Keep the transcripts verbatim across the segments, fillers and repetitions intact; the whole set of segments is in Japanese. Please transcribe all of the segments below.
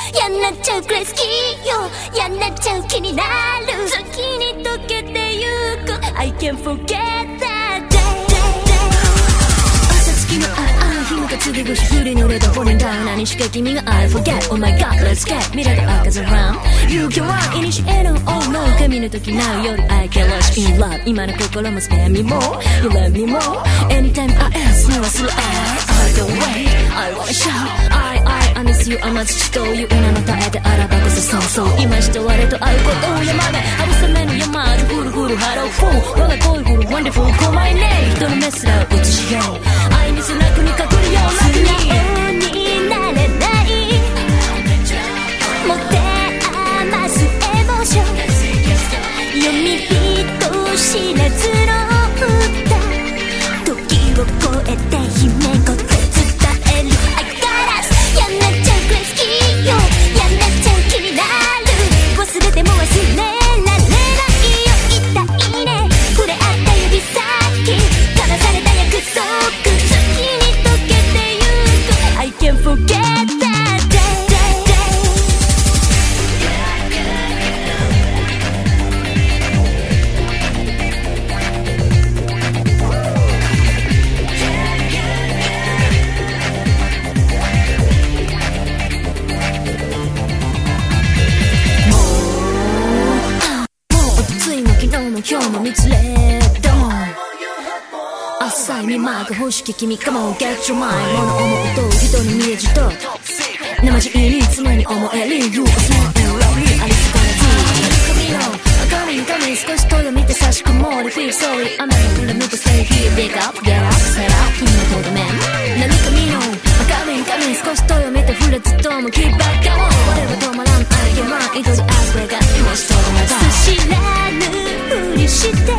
嫌になっちゃうくらい好きよ。嫌になっちゃう気になる。先に溶けてゆく I can't forget that day。 朝月のああ日向次ぐ日降り濡れたfalling down。何しか君が I forget Oh my god let's get 未来と赤空 You can run イニシエの Oh no 神の時なう夜 I get lost in love。 今の心も spare me more You love me more Anytime I ask に忘れ I don't wait I wanna shout I I I miss you 甘土という名の耐えてあらばこそそうそう今して我と会うことを山で春雨の山でフルフルハローフォー我が恋フル Wonderful Call my name 人のメスラを映しよう愛に背中に隠れよう楽に素直になれない持て余すエモーション読み人知らずの歌時を超えて姫ごと伝える I got us 嫌になっちゃうくらい好きよ嫌になっちゃう気になる忘れても忘れられないよ痛いね触れ合った指先交わされた約束月に溶けてゆく I can't forget that day今日も見つれたもん浅い見まく欲しき君 Come on get your mind 物思うと人に見えじと生地に常に思える You are smart and lovely ありすからず髪の明るい髪少し遠見て差し込もう Feel sorry 雨の降る向こう Stay here Wake up get up set up 君のとどめ何髪の明るい髪少し遠見て触れずっとも Keep back come on 我は止まらん I can run 糸で足が今しとどめだ知らぬふりして微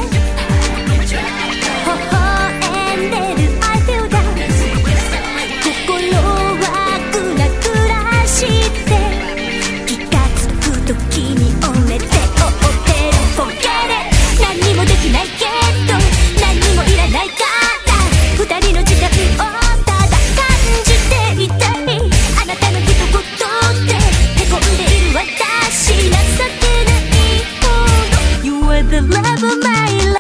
笑んでる I feel that 心はグラグラして気がつく時に折れて追ってる Forget it 何もできないけど何もいらないから二人の時間をただ感じていたいあなたの一言でへこんでいる私情けないほど You are the love of my life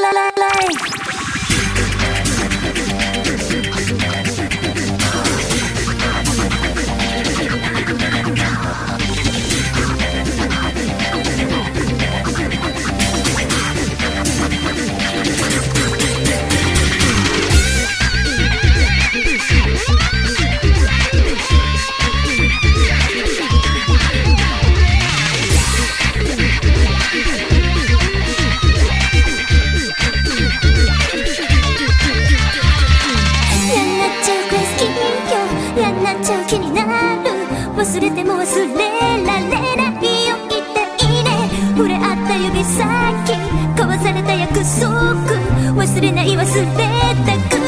気になる忘れても忘れられないよ痛いね触れ合った指先交わされた約束忘れない忘れたく